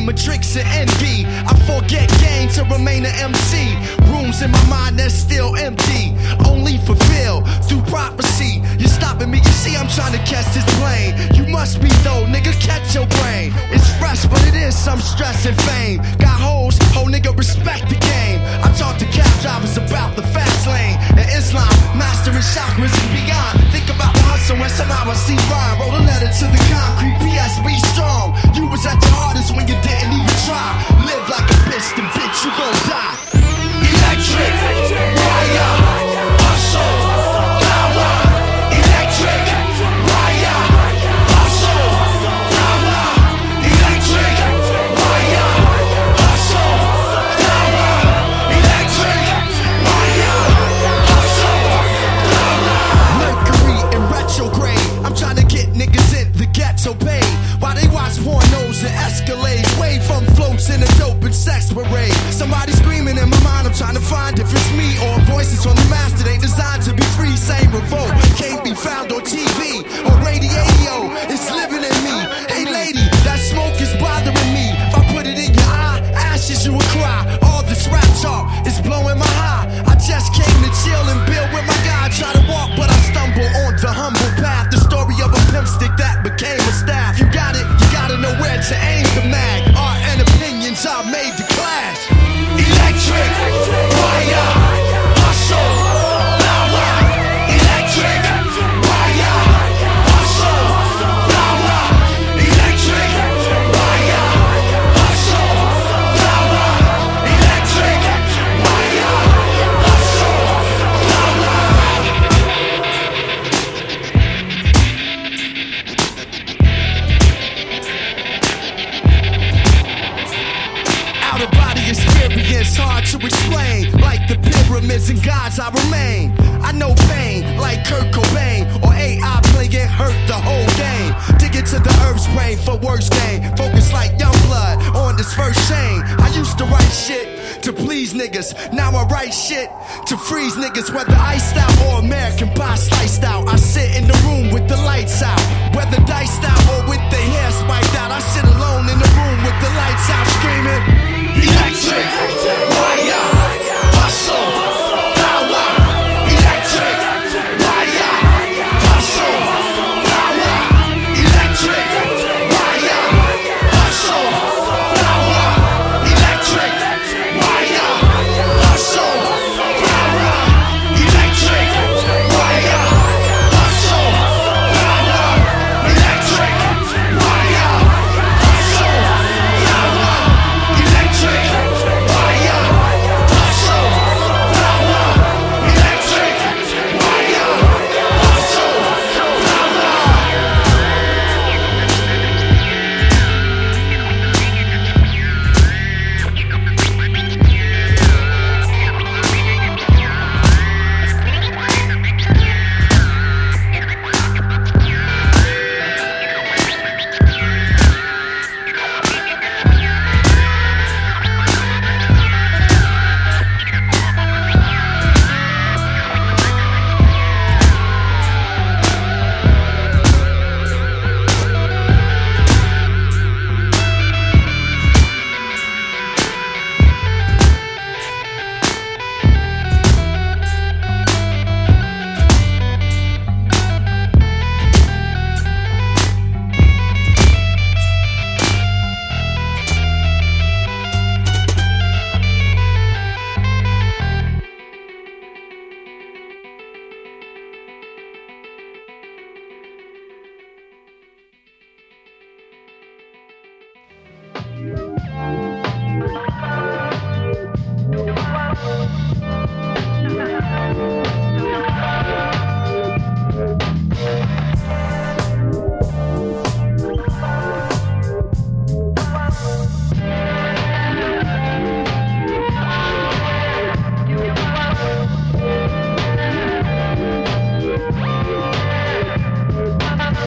game of tricks and envy. I forget game to remain an MC. Rooms in my mind that's still empty, only fulfilled through prophecy. You're stopping me, you see I'm trying to catch this plane. You must be though, nigga, catch your brain. It's fresh, but it is some stress and fame. Got hoes, whole nigga, respect the game. I talk to cab drivers about the fast lane and Islam, mastering chakras and beyond. Think about the hustle and somehow I see rhyme. Wrote a letter to the concrete, PS, be strong. You was at your hardest when you didn't even try. Live like a bitch, then bitch, you gon' die. Electric, wire, hustle, power. Electric, wire, hustle, power. Electric, wire, hustle, power. Electric, wire, hustle, power. Mercury in retrograde. I'm trying to get niggas in the ghetto paid. While they watch pornos and escalades. Wave from floats in a dope and sex parade. Somebody screaming in my mind, I'm trying to find if it's me or voices on the master. They designed to be free, same revolt. Can't be found on TV or radio. It's living in me. Hey lady, that smoke is bothering me. If I put it in your eye, ashes you will cry. All this rap talk is blowing my high. I just came to chill and build with my guy. Try to walk, but I stumble on the humble path. The story of a pimp stick that became a staff. You got it, you gotta know where to aim the mag. Art and opinions are made to clash. Electric, wire, hustle, power. Electric, wire, hustle, power. Electric, wire, hustle, power. Electric, wire, hustle, power. Out of body experience, hard to explain. Like the pyramids and gods, I remain. I know pain, like Kurt Cobain or AI playing hurt the whole game. Dig into the earth's brain for worse game. Focus like Youngblood on this first chain. I used to write shit to please niggas. Now I write shit to freeze niggas. Whether iced out or American pie sliced out, I sit in the room with the lights out. Whether diced out or with the hair spiked out, I sit alone in the room with the lights out.